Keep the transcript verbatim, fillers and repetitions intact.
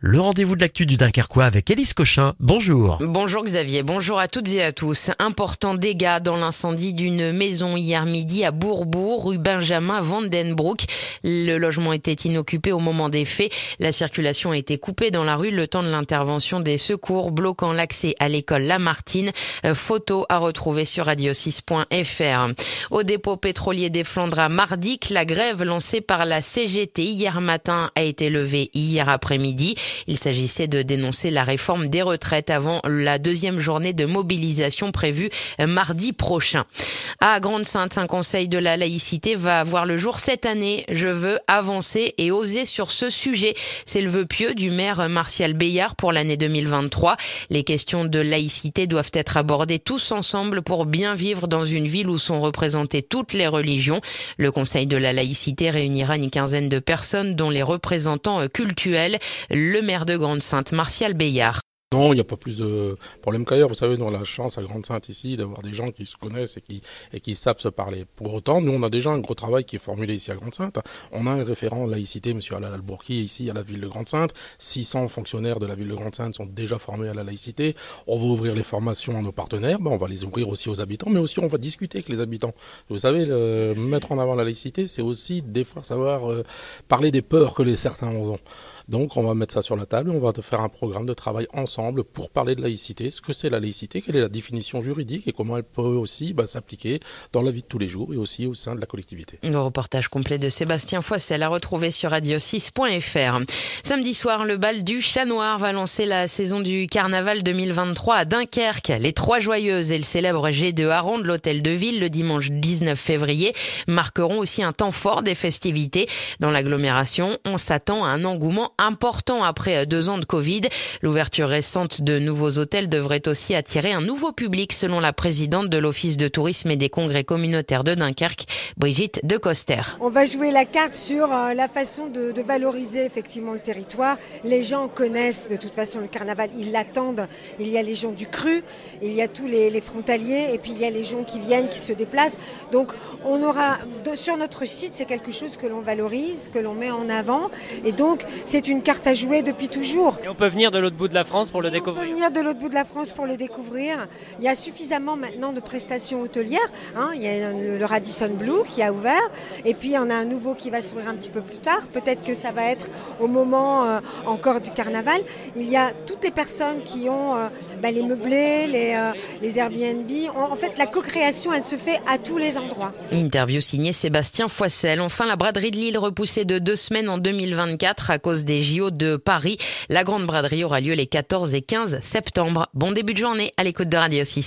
Le rendez-vous de l'actu du Dunkerquois avec Élise Cochin. Bonjour. Bonjour Xavier, bonjour à toutes et à tous. Important dégât dans l'incendie d'une maison hier midi à Bourbourg, rue Benjamin Vandenbroek. Le logement était inoccupé au moment des faits. La circulation a été coupée dans la rue le temps de l'intervention des secours, bloquant l'accès à l'école Lamartine. Photo à retrouver sur radio six point f r. Au dépôt pétrolier des Flandres à Mardic, la grève lancée par la C G T hier matin a été levée hier après-midi. Il s'agissait de dénoncer la réforme des retraites avant la deuxième journée de mobilisation prévue mardi prochain. À Grande-Synthe, un conseil de la laïcité va voir le jour cette année. Je veux avancer et oser sur ce sujet. C'est le vœu pieux du maire Martial Béillard pour l'année deux mille vingt-trois. Les questions de laïcité doivent être abordées tous ensemble pour bien vivre dans une ville où sont représentées toutes les religions. Le conseil de la laïcité réunira une quinzaine de personnes dont les représentants cultuels. Le maire de Grande-Synthe, Martial Béillard. Non, il n'y a pas plus de problème qu'ailleurs. Vous savez, nous on a la chance à Grande-Synthe ici d'avoir des gens qui se connaissent et qui, et qui savent se parler. Pour autant, nous on a déjà un gros travail qui est formulé ici à Grande-Synthe. On a un référent laïcité, M. Alal Albourki, ici à la ville de Grande-Synthe. six cents fonctionnaires de la ville de Grande-Synthe sont déjà formés à la laïcité. On va ouvrir les formations à nos partenaires, ben, on va les ouvrir aussi aux habitants, mais aussi on va discuter avec les habitants. Vous savez, le, mettre en avant la laïcité, c'est aussi des fois savoir euh, parler des peurs que les certains ont. Donc on va mettre ça sur la table, on va faire un programme de travail ensemble pour parler de laïcité, ce que c'est la laïcité, quelle est la définition juridique et comment elle peut aussi bah, s'appliquer dans la vie de tous les jours et aussi au sein de la collectivité. Le reportage complet de Sébastien Foissel à retrouver sur radio six point f r. Samedi soir, le bal du Chat Noir va lancer la saison du carnaval deux mille vingt-trois à Dunkerque. Les Trois Joyeuses et le célèbre jet de hareng de l'hôtel de ville le dimanche dix-neuf février marqueront aussi un temps fort des festivités. Dans l'agglomération, on s'attend à un engouement important après deux ans de Covid. L'ouverture récente de nouveaux hôtels devrait aussi attirer un nouveau public selon la présidente de l'Office de tourisme et des congrès communautaires de Dunkerque, Brigitte de Coster. On va jouer la carte sur euh, la façon de, de valoriser effectivement le territoire. Les gens connaissent de toute façon le carnaval, ils l'attendent. Il y a les gens du cru, il y a tous les, les frontaliers et puis il y a les gens qui viennent, qui se déplacent. Donc on aura, de, sur notre site, c'est quelque chose que l'on valorise, que l'on met en avant et donc c'est une carte à jouer depuis toujours. Et on peut venir de l'autre bout de la France pour le découvrir. On peut venir de l'autre bout de la France pour le découvrir. Il y a suffisamment maintenant de prestations hôtelières. Hein. Il y a le, le Radisson Blu qui a ouvert. Et puis, on a un nouveau qui va s'ouvrir un petit peu plus tard. Peut-être que ça va être au moment euh, encore du carnaval. Il y a toutes les personnes qui ont euh, bah, les meublés, les, euh, les Airbnb. En, en fait, la co-création, elle se fait à tous les endroits. Interview signée Sébastien Foissel. Enfin, la braderie de Lille repoussée de deux semaines en deux mille vingt-quatre à cause des J O de Paris. La grande braderie aura lieu les quatorze et quinze septembre. Bon début de journée à l'écoute de Radio six.